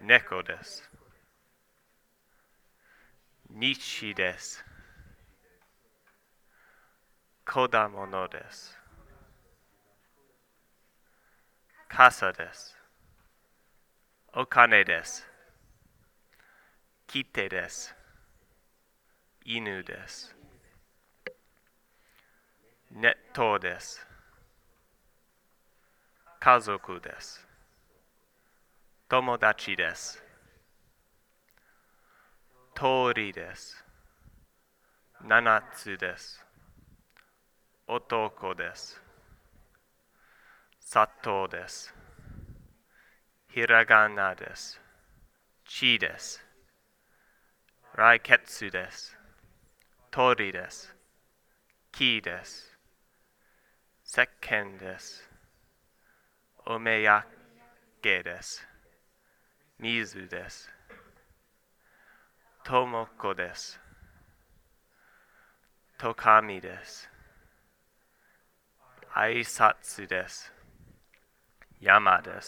猫です。日です。果物です。傘です。お金です。切手です。犬です。ネットです。家族です。友達です。通りです。七つです。男です。砂糖です。ひらがなです。ちです。来月です。鳥です。木です。石鹸です。おめやけです。水です。ともこです。とかみです。挨拶です。山です。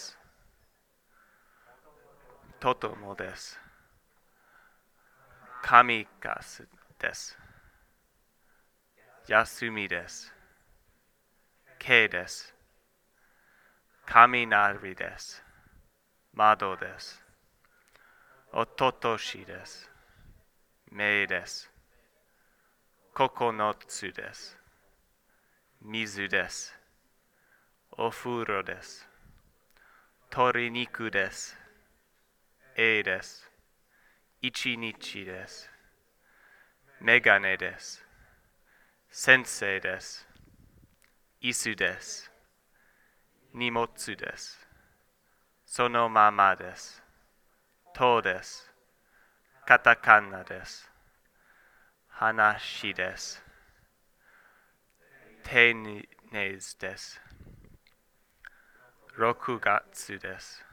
とともです。神かすです。休みです。K です。雷です。窓です。おととしです。目です。9つです。水です。お風呂です。鶏肉です。A です。一日です。メガネです。先生です。椅子です。荷物です。そのままです。とです。カタカナです。話です。テニスです。6月です。